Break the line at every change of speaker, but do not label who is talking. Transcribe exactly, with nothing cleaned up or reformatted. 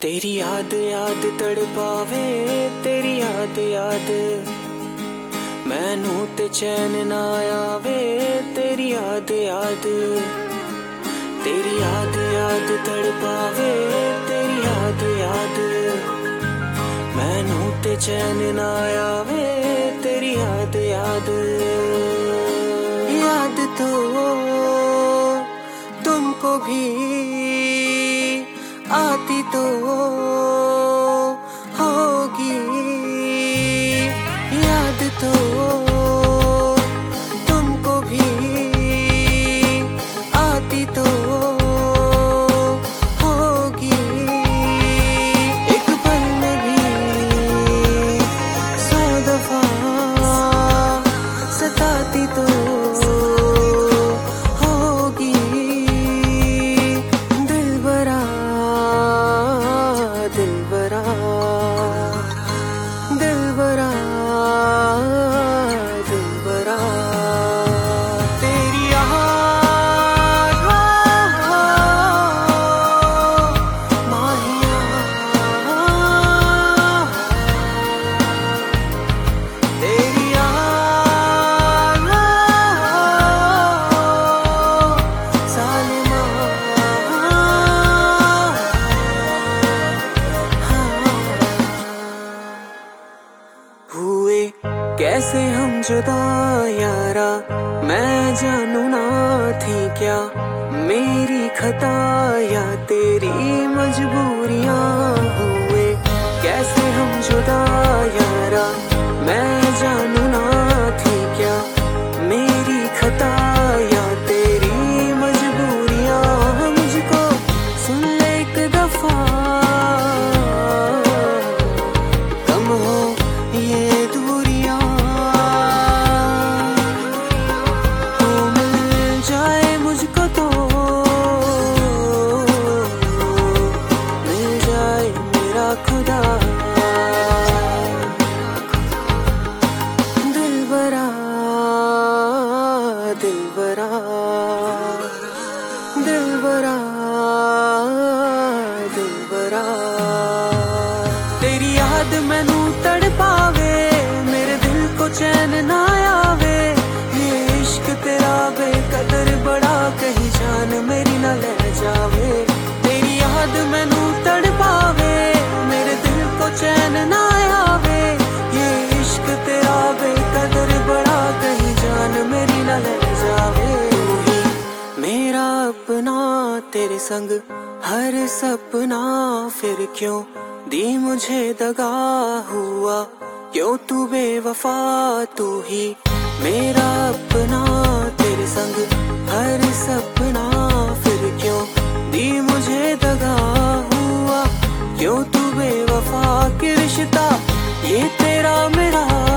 तेरी याद याद तड़पावे, तेरी याद याद मैनू ते चैन ना आवे, तेरी याद याद तेरी याद याद तड़पावे, तेरी याद याद मैनू ते चैन ना आवे, तेरी याद याद याद तो तुमको भी आती तो होगी, याद तो तुमको भी आती तो होगी, एक पल में भी सौ दफा सताती तो दिलबरा दिलबरा तेरी याद माहिया, तेरी याद सालिमा, हुए कैसे हम जुदा यारा, मैं जानू ना थी क्या मेरी खता या तेरी मजबूरियां, हुए कैसे हम जुदा यारा, मैं जानू ना थी क्या मेरी खता या तेरी मजबूरियां, मुझको सुन ले एक दफा कम हो ये दूरियां, तो मिल जाए मुझको तो मिल जाए मेरा खुदा, दिलबरा दिलबरा दिलबरा दिलबरा तेरी याद मैनू तड़पावे, मेरे दिल को चैन ना आवे, ये इश्क तेरा बेकदर बड़ा कहीं जान मेरी ना ले जावे, तेरी याद मैनू तड़पावे, मेरे दिल को चैन ना आवे, ये इश्क तेरा बेकदर बड़ा कहीं जान मेरी ना ले जावे, तू ही मेरा अपना तेरे संग हर सपना, फिर क्यों दी मुझे दगा हुआ, क्यों तू बेवफा, तू ही मेरा अपना तेरे संग हर सपना, फिर क्यों दी मुझे दगा हुआ, क्यों तू बेवफा, कि रिश्ता ये तेरा मेरा